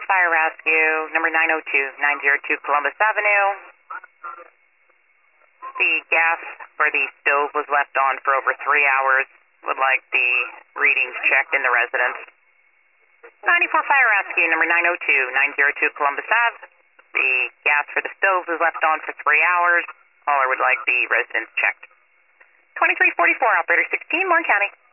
Fire Rescue, number 902-902 Columbus Avenue. The gas for the stove was left on for over 3 hours. Would like the readings checked in the residence. 94 Fire Rescue, number 902-902 Columbus Ave. The gas for the stove was left on for 3 hours. Caller would like the residence checked. 2344, operator 16, Warren County.